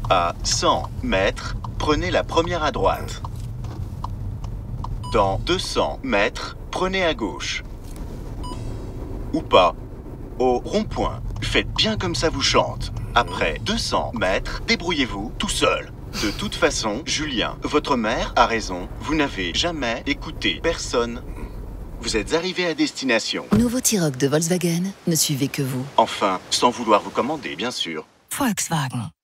À 100 mètres, prenez la première à droite. Dans 200 mètres, prenez à gauche. Ou pas. Au rond-point, faites bien comme ça vous chante. Après 200 mètres, débrouillez-vous tout seul. De toute façon, Julien, votre mère a raison. Vous n'avez jamais écouté personne. Vous êtes arrivé à destination. Nouveau T-Roc de Volkswagen, ne suivez que vous. Enfin, sans vouloir vous commander, bien sûr. Volkswagen.